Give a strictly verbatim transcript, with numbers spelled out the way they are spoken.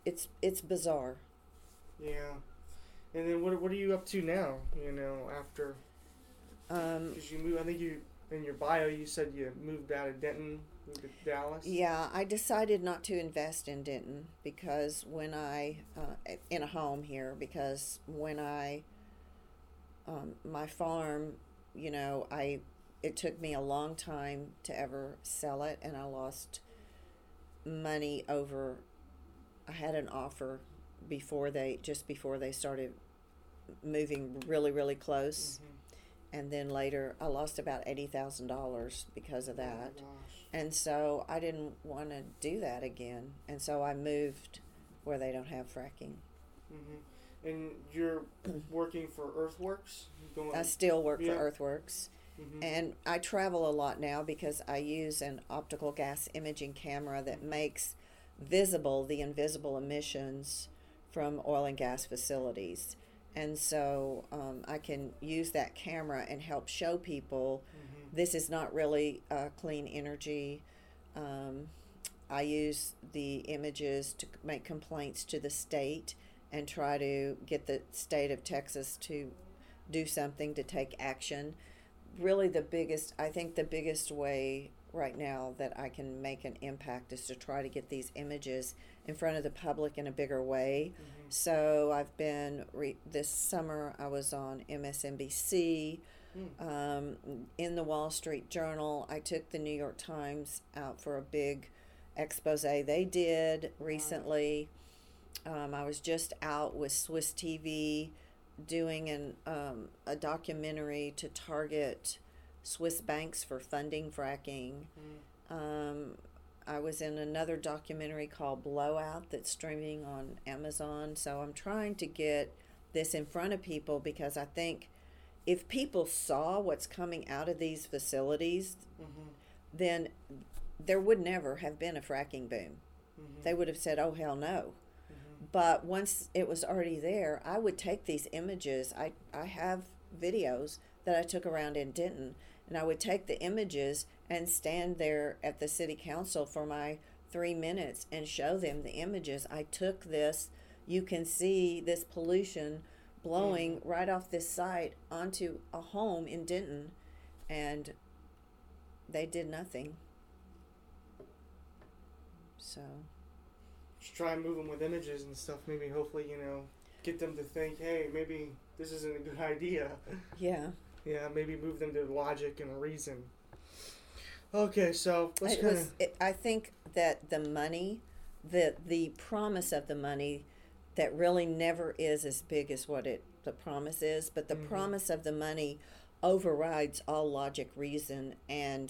it's it's bizarre. Yeah. And then what what are you up to now? You know, after Um, because you moved, I think you in your bio you said you moved out of Denton, moved to Dallas. yeah, I decided not to invest in Denton because when I uh, in a home here because when I um, my farm, you know, I it took me a long time to ever sell it, and I lost money over. I had an offer before they just before they started moving really really close, Mm-hmm. and then later I lost about eighty thousand dollars because of Oh my that. gosh. And so I didn't want to do that again. And so I moved where they don't have fracking. Mm-hmm. And you're working for Earthworks, I going. still work for Yeah. Earthworks. Mm-hmm. And I travel a lot now because I use an optical gas imaging camera that makes visible the invisible emissions from oil and gas facilities. And so um, I can use that camera and help show people Mm-hmm. this is not really uh, clean energy. Um, I use the images to make complaints to the state and try to get the state of Texas to do something to take action. Really, the biggest, I think, the biggest way right now that I can make an impact is to try to get these images in front of the public in a bigger way. Mm-hmm. So I've been re- this summer I was on M S N B C, Mm. um, in the Wall Street Journal. I took the New York Times out for a big expose they did recently. Um, I was just out with Swiss T V doing an um, a documentary to target Swiss banks for funding fracking. Mm. Um, I was in another documentary called Blowout that's streaming on Amazon. So I'm trying to get this in front of people because I think if people saw what's coming out of these facilities, Mm-hmm. then there would never have been a fracking boom. Mm-hmm. They would have said, oh, hell no. Mm-hmm. But once it was already there, I would take these images. I, I have videos that I took around in Denton, and I would take the images and stand there at the city council for my three minutes and show them the images. I took this, you can see this pollution blowing Mm-hmm. right off this site onto a home in Denton, and they did nothing. So, Just try and move them with images and stuff. Maybe, hopefully, you know, get them to think, hey, maybe this isn't a good idea. yeah. Yeah, maybe move them to logic and reason. Okay, so let's It kind was. of. It, I think that the money, the the promise of the money, that really never is as big as what it the promise is. But the Mm-hmm. promise of the money overrides all logic, reason, and